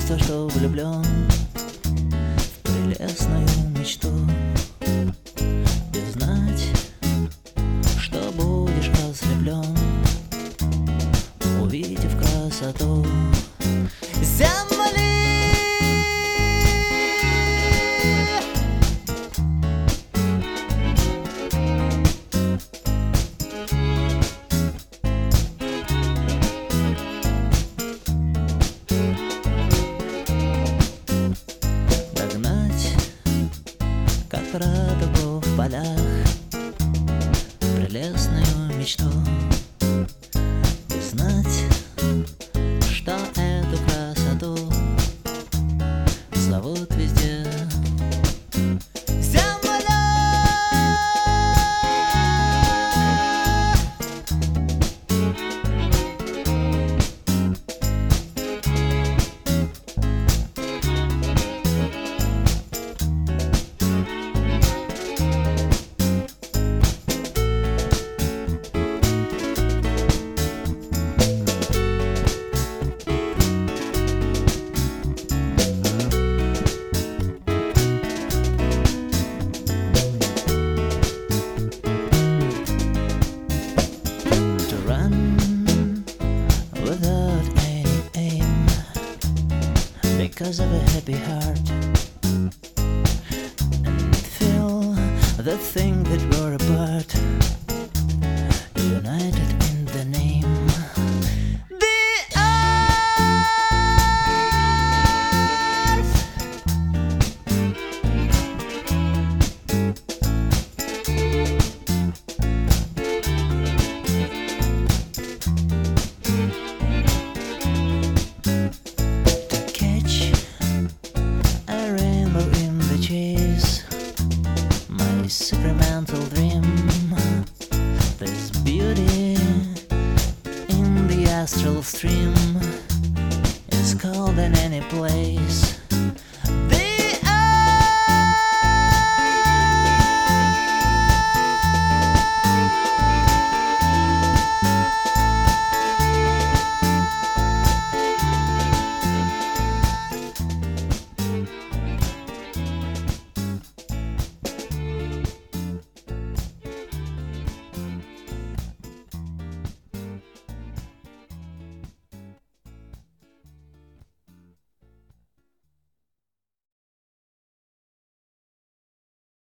чувство, что влюблен в прелестную мечту. И знать, что будешь ослеплен, увидев красоту земли. Догнать, как радугу в полях, прелестную мечту. И знать, что эту красоту зовут везде земля. Without any aim, because of a happy heart, and feel the thing that we're apart, united in the name the earth. My sacramental dream, there's beauty in the astral stream, is called in any place.